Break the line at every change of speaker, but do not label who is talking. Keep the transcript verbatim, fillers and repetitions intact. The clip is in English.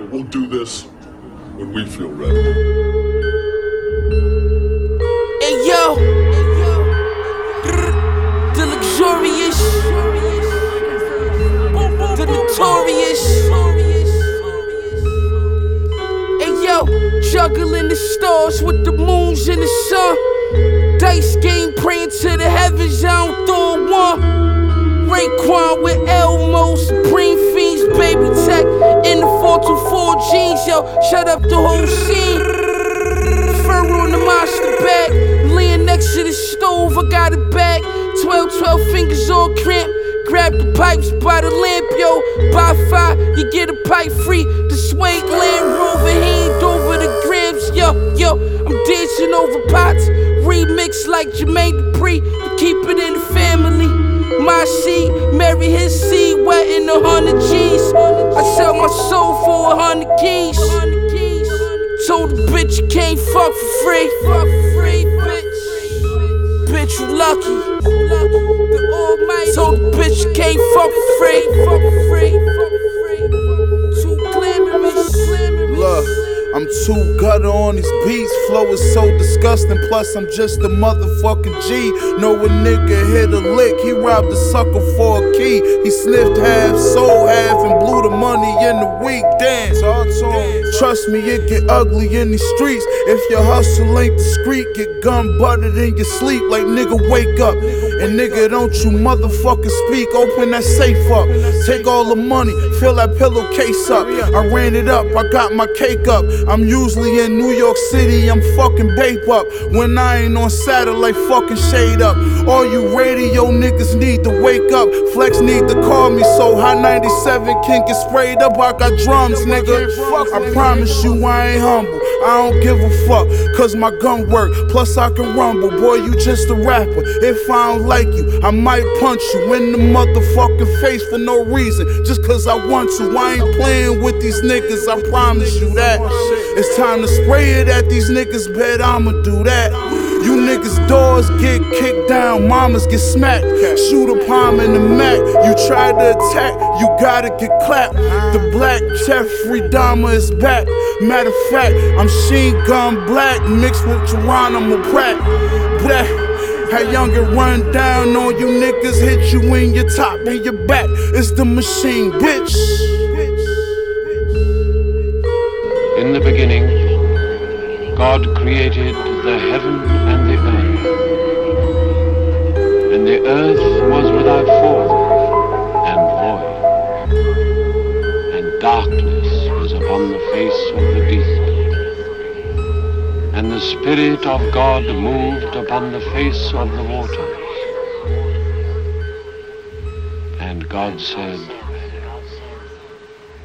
But we'll do this when we feel ready.
Hey yo, the luxurious, the notorious. Hey yo, juggling the stars with the moons and the sun. Dice game praying to the heavens, I don't throw one. Raekwon with Elmo, Supreme Fiends, Baby Tech in the four two four jeans, yo, shut up the whole scene. Fur on the monster bag, laying next to the stove, I got it back. twelve, twelve fingers all cramp, grab the pipes by the lamp, yo. Buy five, you get a pipe free. The Suede Land Rover hand over the grams, yo, yo. I'm dancing over pots, remix like Jermaine Dupri, to keep it in the family. My seed, marry his seed, wet in a hundred G's. I sell my soul for a hundred keys. Told the bitch you can't fuck for free. Fuck for free, bitch. Bitch, you lucky. Told the bitch you can't fuck for free. Fuck for free. Too glamorous.
Look, I'm too gutter on these beats. Flow is so disgusting. Plus, I'm just a motherfucking G. Know a nigga hit a lick. He robbed a sucker for a key. He sniffed half, sold half, and blew the money in the week. Damn. Trust me, it get ugly in these streets. If your hustle ain't discreet, get gun butted in your sleep. Like nigga, wake up. And nigga, don't you motherfucking speak. Open that safe up. Take all the money. Fill that pillowcase up. I ran it up. I got my cake up. I'm usually in New York City, I'm fucking bape up. When I ain't on satellite, fucking shade up. All you radio niggas need to wake up. Flex need to call me so High ninety-seven can get sprayed up. I got drums, nigga. I promise you I ain't humble. I don't give a fuck, cause my gun work. Plus I can rumble, boy, you just a rapper. If I don't like you, I might punch you in the motherfucking face for no reason. Just cause I want to. I ain't playing with these niggas, I promise you that. It's time to spray it at these niggas, bet I'ma do that. You niggas doors get kicked down, mamas get smacked. Shoot a palm in the Mac, you try to attack, you gotta get clapped. The black Jeffrey Dahmer is back. Matter of fact, I'm Sheen Gun Black mixed with Geronimo Pratt. Black. How young it run down on you niggas, hit you in your top and your back. It's the machine, bitch.
In the beginning, God created the heaven and the earth. And the earth was without form and void, and darkness was upon the face of the deep. And the Spirit of God moved upon the face of the waters. And God said,